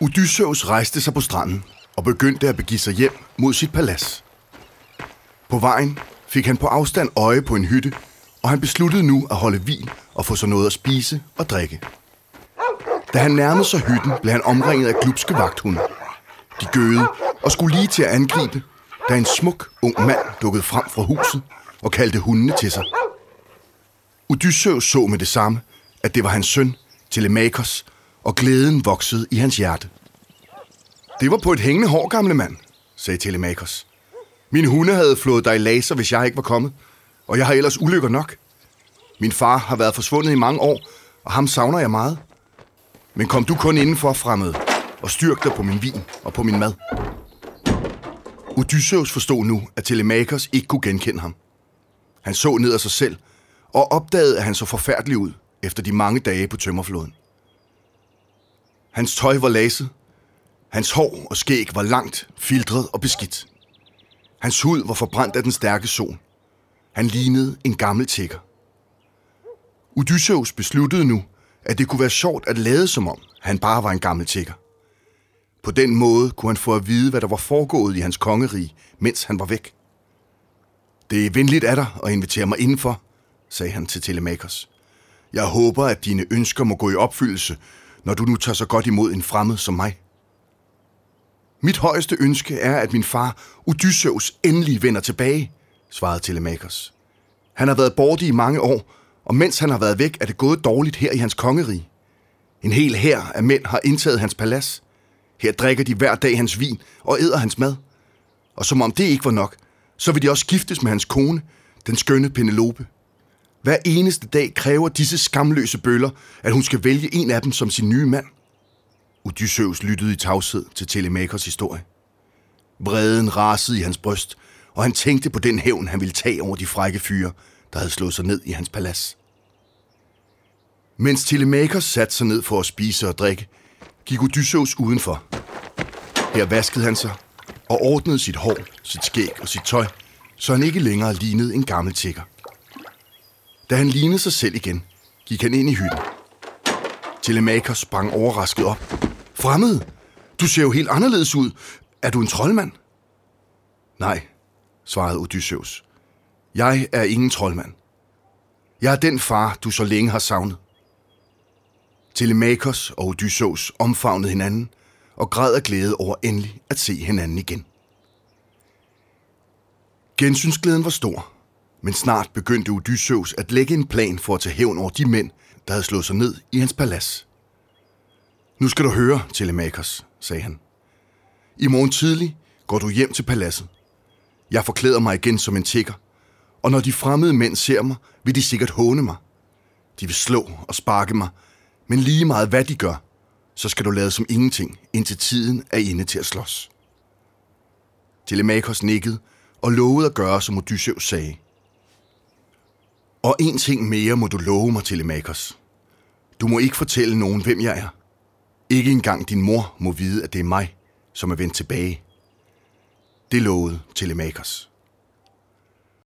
Odysseus rejste sig på stranden og begyndte at begive sig hjem mod sit palads. På vejen fik han på afstand øje på en hytte, og han besluttede nu at holde hvil og få sig noget at spise og drikke. Da han nærmede sig hytten, blev han omringet af glubske vagthunde. De gøede og skulle lige til at angribe, da en smuk ung mand dukkede frem fra huset og kaldte hundene til sig. Odysseus så med det samme, at det var hans søn, Telemakos, og glæden voksede i hans hjerte. "Det var på et hængende hår, gamle mand," sagde Telemakos. "Mine hunde havde flået dig i laser, hvis jeg ikke var kommet, og jeg har ellers ulykker nok. Min far har været forsvundet i mange år, og ham savner jeg meget. Men kom du kun indenfor, fremmede, og styrk dig på min vin og på min mad." Odysseus forstod nu, at Telemakos ikke kunne genkende ham. Han så ned ad sig selv og opdagede, at han så forfærdelig ud efter de mange dage på tømmerfloden. Hans tøj var laset, hans hår og skæg var langt, filtret og beskidt. Hans hud var forbrændt af den stærke sol. Han lignede en gammel tigger. Odysseus besluttede nu, at det kunne være sjovt at lade som om, han bare var en gammel tigger. På den måde kunne han få at vide, hvad der var foregået i hans kongerige, mens han var væk. "Det er venligt af dig at invitere mig indenfor," sagde han til Telemakos. "Jeg håber, at dine ønsker må gå i opfyldelse, når du nu tager så godt imod en fremmed som mig." "Mit højeste ønske er, at min far Odysseus endelig vender tilbage," svarede Telemakos. "Han har været borte i mange år, og mens han har været væk, er det gået dårligt her i hans kongerige. En hel hær af mænd har indtaget hans palads. Her drikker de hver dag hans vin og æder hans mad. Og som om det ikke var nok, så vil de også giftes med hans kone, den skønne Penelope. Hver eneste dag kræver disse skamløse bøller, at hun skal vælge en af dem som sin nye mand." Odysseus lyttede i tavshed til Telemakos historie. Vreden rasede i hans bryst, og han tænkte på den hævn, han ville tage over de frække fyre, der havde slået sig ned i hans palads. Mens Telemakos satte sig ned for at spise og drikke, gik Odysseus udenfor. Her vaskede han sig og ordnede sit hår, sit skæg og sit tøj, så han ikke længere lignede en gammel tigger. Da han lignede sig selv igen, gik han ind i hytten. Telemakos sprang overrasket op. "Fremmede, du ser jo helt anderledes ud. Er du en troldmand?" "Nej," svarede Odysseus. "Jeg er ingen troldmand. Jeg er den far, du så længe har savnet." Telemakos og Odysseus omfavnede hinanden og græd af glæde over endelig at se hinanden igen. Gensynsglæden var stor, men snart begyndte Odysseus at lægge en plan for at tage hævn over de mænd, der havde slået sig ned i hans palads. "Nu skal du høre, Telemakos," sagde han. "I morgen tidlig går du hjem til paladset. Jeg forklæder mig igen som en tigger, og når de fremmede mænd ser mig, vil de sikkert håne mig. De vil slå og sparke mig, men lige meget hvad de gør, så skal du lade som ingenting, indtil tiden er inde til at slås." Telemakos nikkede og lovede at gøre, som Odysseus sagde. "Og en ting mere må du love mig, Telemakos. Du må ikke fortælle nogen, hvem jeg er. Ikke engang din mor må vide, at det er mig, som er vendt tilbage." Det lovede Telemakos.